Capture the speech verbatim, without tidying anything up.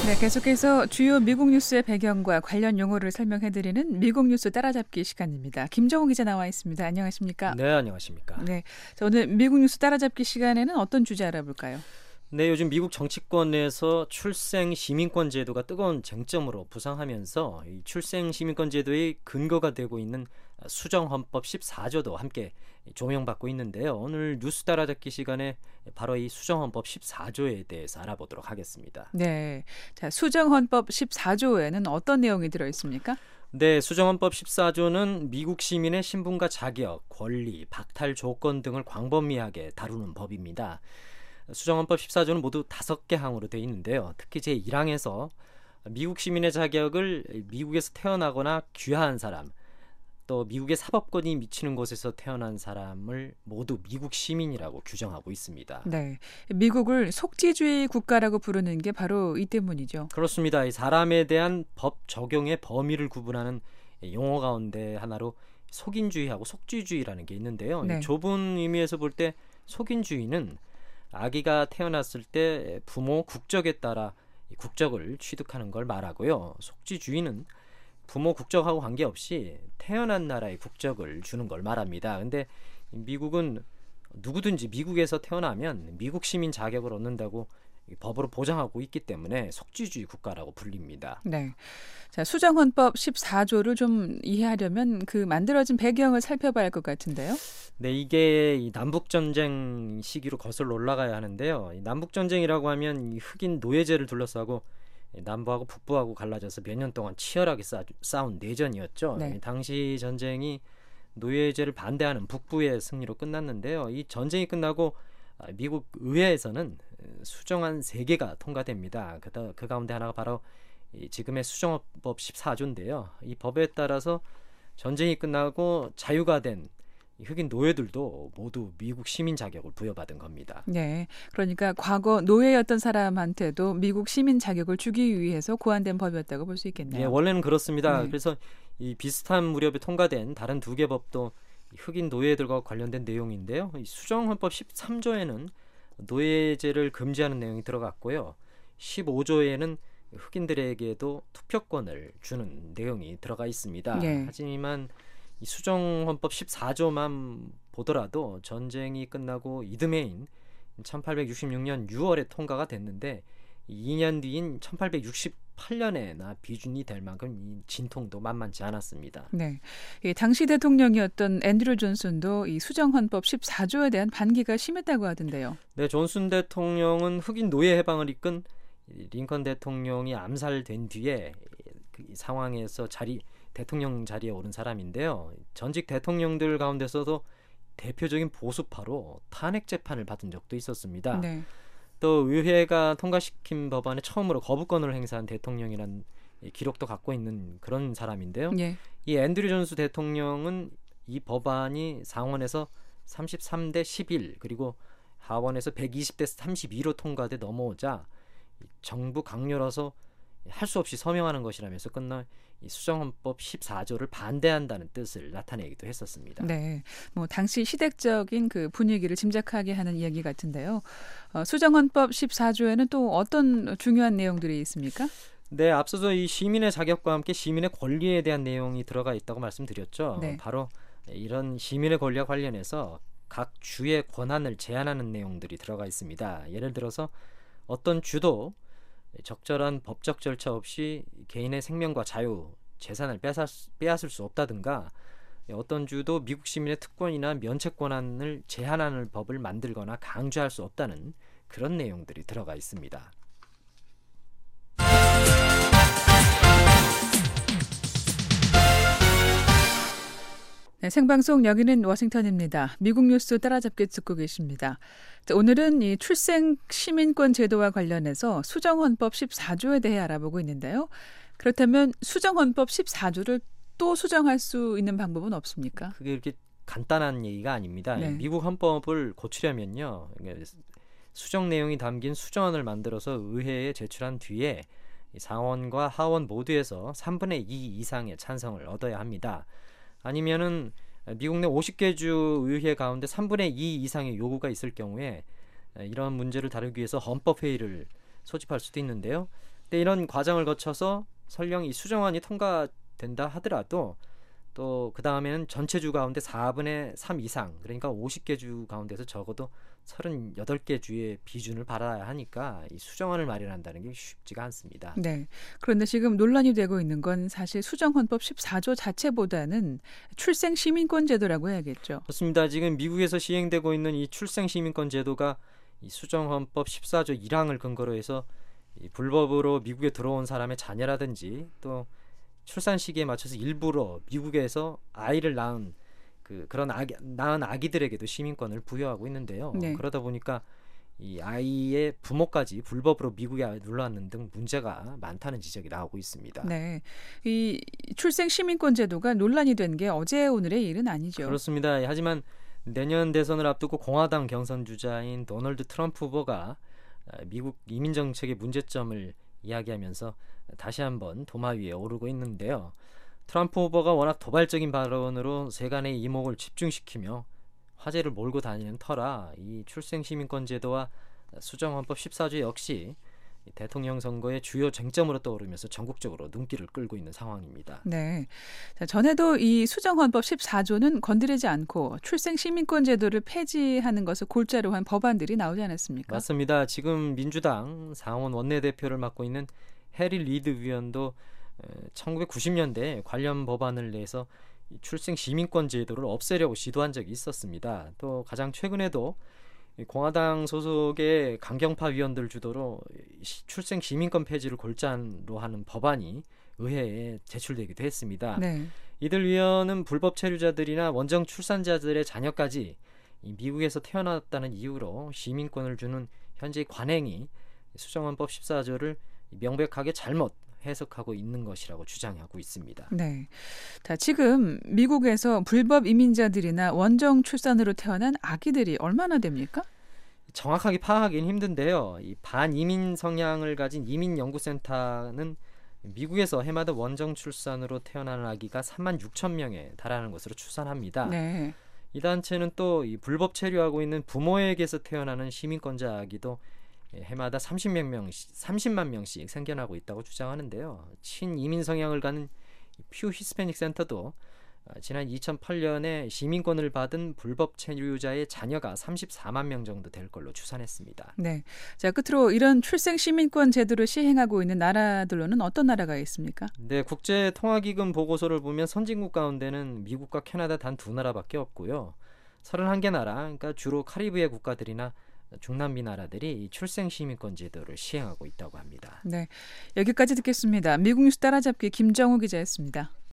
네, 계속해서 주요 미국 뉴스의 배경과 관련 용어를 설명해드리는 미국 뉴스 따라잡기 시간입니다. 김정우 기자 나와 있습니다. 안녕하십니까? 네, 안녕하십니까? 네, 자, 오늘 미국 뉴스 따라잡기 시간에는 어떤 주제 알아볼까요? 네, 요즘 미국 정치권에서 출생 시민권 제도가 뜨거운 쟁점으로 부상하면서 이 출생 시민권 제도의 근거가 되고 있는 수정헌법 십사 조도 함께 조명받고 있는데요. 오늘 뉴스 따라잡기 시간에 바로 이 수정헌법 십사 조에 대해서 알아보도록 하겠습니다. 네, 자, 수정헌법 십사 조에는 어떤 내용이 들어있습니까? 네, 수정헌법 십사 조는 미국 시민의 신분과 자격, 권리, 박탈 조건 등을 광범위하게 다루는 법입니다. 수정헌법 십사 조는 모두 다섯 개 항으로 되어 있는데요. 특히 제일 항에서 미국 시민의 자격을 미국에서 태어나거나 귀화한 사람, 또 미국의 사법권이 미치는 곳에서 태어난 사람을 모두 미국 시민이라고 규정하고 있습니다. 네, 미국을 속지주의 국가라고 부르는 게 바로 이 때문이죠. 그렇습니다. 이 사람에 대한 법 적용의 범위를 구분하는 용어 가운데 하나로 속인주의하고 속지주의라는 게 있는데요. 네. 좁은 의미에서 볼 때 속인주의는 아기가 태어났을 때 부모 국적에 따라 국적을 취득하는 걸 말하고요. 속지주의는 부모 국적하고 관계없이 태어난 나라의 국적을 주는 걸 말합니다. 근데 미국은 누구든지 미국에서 태어나면 미국 시민 자격을 얻는다고 법으로 보장하고 있기 때문에 속지주의 국가라고 불립니다. 네, 자, 수정헌법 십사 조를 좀 이해하려면 그 만들어진 배경을 살펴봐야 할 것 같은데요. 네, 이게 이 남북전쟁 시기로 거슬러 올라가야 하는데요. 이 남북전쟁이라고 하면 이 흑인 노예제를 둘러싸고 남부하고 북부하고 갈라져서 몇 년 동안 치열하게 싸, 싸운 내전이었죠. 네. 당시 전쟁이 노예제를 반대하는 북부의 승리로 끝났는데요. 이 전쟁이 끝나고 미국 의회에서는 수정안 세 개가 통과됩니다. 그, 그 가운데 하나가 바로 이 지금의 수정헌법 십사 조인데요. 이 법에 따라서 전쟁이 끝나고 자유가 된 흑인 노예들도 모두 미국 시민 자격을 부여받은 겁니다. 네, 그러니까 과거 노예였던 사람한테도 미국 시민 자격을 주기 위해서 고안된 법이었다고 볼 수 있겠네요. 예, 원래는 그렇습니다. 네. 그래서 이 비슷한 무렵에 통과된 다른 두 개 법도 흑인 노예들과 관련된 내용인데요. 이 수정헌법 십삼 조에는 노예제를 금지하는 내용이 들어갔고요. 십오 조에는 흑인들에게도 투표권을 주는 내용이 들어가 있습니다. 네. 하지만 이 수정헌법 십사 조만 보더라도 전쟁이 끝나고 이듬해인 천팔백육십육 년 유월에 통과가 됐는데 이 년 뒤인 천팔백육십팔 년에나 비준이 될 만큼 이 진통도 만만치 않았습니다. 네, 이 당시 대통령이었던 앤드류 존슨도 이 수정헌법 십사 조에 대한 반기가 심했다고 하던데요. 네, 존슨 대통령은 흑인 노예 해방을 이끈 링컨 대통령이 암살된 뒤에 그 상황에서 자리 대통령 자리에 오른 사람인데요. 전직 대통령들 가운데서도 대표적인 보수파로 탄핵 재판을 받은 적도 있었습니다. 네. 또 의회가 통과시킨 법안에 처음으로 거부권을 행사한 대통령이란 기록도 갖고 있는 그런 사람인데요. 예. 이 앤드류 존스 대통령은 이 법안이 상원에서 삼십삼 대 십일 그리고 하원에서 백이십 대 삼십이로 통과돼 넘어오자 정부 강요라서 할 수 없이 서명하는 것이라면서 끝나 이 수정헌법 십사 조를 반대한다는 뜻을 나타내기도 했었습니다. 네, 뭐 당시 시대적인 그 분위기를 짐작하게 하는 이야기 같은데요. 어, 수정헌법 십사 조에는 또 어떤 중요한 내용들이 있습니까? 네, 앞서서 이 시민의 자격과 함께 시민의 권리에 대한 내용이 들어가 있다고 말씀드렸죠. 네. 바로 이런 시민의 권리와 관련해서 각 주의 권한을 제한하는 내용들이 들어가 있습니다. 예를 들어서 어떤 주도 적절한 법적 절차 없이 개인의 생명과 자유, 재산을 빼앗을, 빼앗을 수 없다든가 어떤 주도 미국 시민의 특권이나 면책 권한을 제한하는 법을 만들거나 강조할 수 없다는 그런 내용들이 들어가 있습니다. 네, 생방송 여기는 워싱턴입니다. 미국 뉴스 따라잡기 듣고 계십니다. 자, 오늘은 이 출생 시민권 제도와 관련해서 수정헌법 십사 조에 대해 알아보고 있는데요. 그렇다면 수정헌법 십사 조를 또 수정할 수 있는 방법은 없습니까? 그게 이렇게 간단한 얘기가 아닙니다. 네. 미국 헌법을 고치려면요, 수정 내용이 담긴 수정안을 만들어서 의회에 제출한 뒤에 상원과 하원 모두에서 삼분의 이 이상의 찬성을 얻어야 합니다. 아니면은 미국 내 오십 개 주 의회 가운데 삼분의 이 이상의 요구가 있을 경우에 이런 문제를 다루기 위해서 헌법회의를 소집할 수도 있는데요. 근데 이런 과정을 거쳐서 설령 이 수정안이 통과된다 하더라도 또 그 다음에는 전체 주 가운데 사분의 삼 이상, 그러니까 오십 개 주 가운데서 적어도 서른여덟 개 주의 비준을 받아야 하니까 이 수정안을 마련한다는 게 쉽지가 않습니다. 네. 그런데 지금 논란이 되고 있는 건 사실 수정헌법 십사 조 자체보다는 출생시민권 제도라고 해야겠죠. 그렇습니다. 지금 미국에서 시행되고 있는 이 출생시민권 제도가 이 수정헌법 십사 조 일 항을 근거로 해서 이 불법으로 미국에 들어온 사람의 자녀라든지 또 출산 시기에 맞춰서 일부러 미국에서 아이를 낳은 그 그런 아기, 낳은 아기들에게도 시민권을 부여하고 있는데요. 네. 그러다 보니까 이 아이의 부모까지 불법으로 미국에 눌러왔는 등 문제가 많다는 지적이 나오고 있습니다. 네, 이 출생시민권 제도가 논란이 된 게 어제 오늘의 일은 아니죠. 그렇습니다. 하지만 내년 대선을 앞두고 공화당 경선 주자인 도널드 트럼프 후보가 미국 이민 정책의 문제점을 이야기하면서 다시 한번 도마 위에 오르고 있는데요. 트럼프 후보가 워낙 도발적인 발언으로 세간의 이목을 집중시키며 화제를 몰고 다니는 터라 이 출생시민권 제도와 수정헌법 십사 조 역시 대통령 선거의 주요 쟁점으로 떠오르면서 전국적으로 눈길을 끌고 있는 상황입니다. 네, 자, 전에도 이 수정헌법 십사 조는 건드리지 않고 출생시민권 제도를 폐지하는 것을 골자로 한 법안들이 나오지 않았습니까? 맞습니다. 지금 민주당 상원 원내대표를 맡고 있는 해리 리드 의원도 천구백구십 년대 관련 법안을 내서 출생시민권 제도를 없애려고 시도한 적이 있었습니다. 또 가장 최근에도 공화당 소속의 강경파 위원들 주도로 출생시민권 폐지를 골자로 하는 법안이 의회에 제출되기도 했습니다. 네. 이들 위원은 불법 체류자들이나 원정 출산자들의 자녀까지 미국에서 태어났다는 이유로 시민권을 주는 현재 관행이 수정헌법 십사 조를 명백하게 잘못 해석하고 있는 것이라고 주장하고 있습니다. 네. 자, 지금 미국에서 불법 이민자들이나 원정 출산으로 태어난 아기들이 얼마나 됩니까? 정확하게 파악하기는 힘든데요. 이 반이민 성향을 가진 이민연구센터는 미국에서 해마다 원정 출산으로 태어나는 아기가 삼만 육천 명에 달하는 것으로 추산합니다. 네. 이 단체는 또 이 불법 체류하고 있는 부모에게서 태어나는 시민권자 아기도 해마다 삼십만 명씩, 삼십만 명씩 생겨나고 있다고 주장하는데요. 친이민 성향을 가는 퓨 히스패닉 센터도 지난 이천팔 년에 시민권을 받은 불법 체류자의 자녀가 삼십사만 명 정도 될 걸로 추산했습니다. 네. 자, 끝으로 이런 출생시민권 제도를 시행하고 있는 나라들로는 어떤 나라가 있습니까? 네, 국제통화기금 보고서를 보면 선진국 가운데는 미국과 캐나다 단 두 나라밖에 없고요. 서른한 개 나라, 그러니까 주로 카리브해 국가들이나 중남미 나라들이 출생시민권 제도를 시행하고 있다고 합니다. 네, 여기까지 듣겠습니다. 미국 뉴스 따라잡기 김정우 기자였습니다.